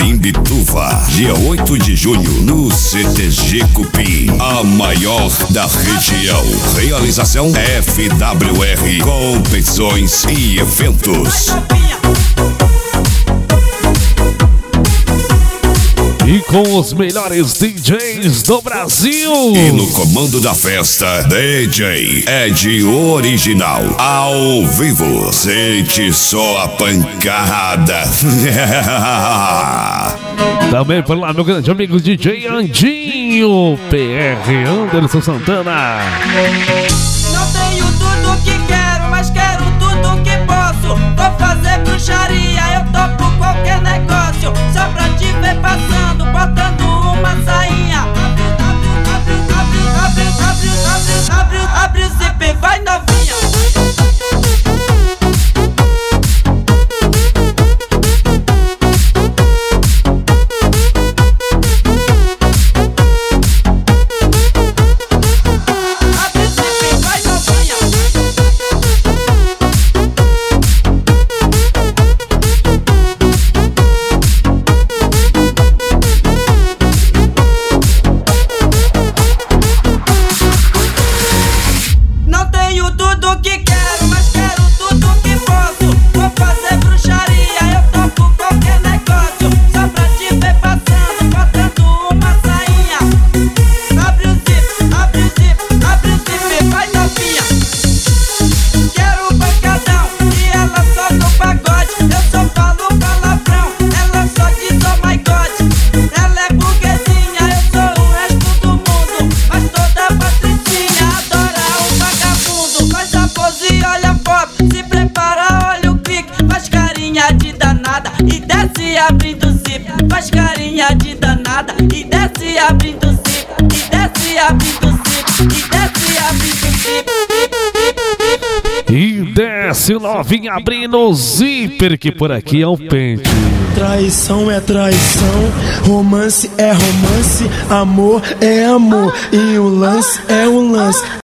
Imbituva, dia 8 de junho, no CTG Cupim, a maior da região. Realização FWR, competições e eventos. E com os melhores DJs do Brasil. E no comando da festa, DJ Ed Original, ao vivo. Sente só a pancada. Também por lá, meu grande amigo DJ Andinho, PR Anderson Santana. Não tenho tudo que quero, mas quero tudo que posso. Vou fazer bruxaria, eu topo qualquer negócio. Só pra te ver passando, botando uma sainha. Abre o zip, vai novinha. E desce abrindo o zip, faz carinha de danada. E desce abrindo o zip, e desce abrindo o zip, e desce abrindo o zip. E desce novinha abrindo o zíper, que por aqui é o pente. Traição é traição, romance é romance, amor é amor, e o lance é o lance.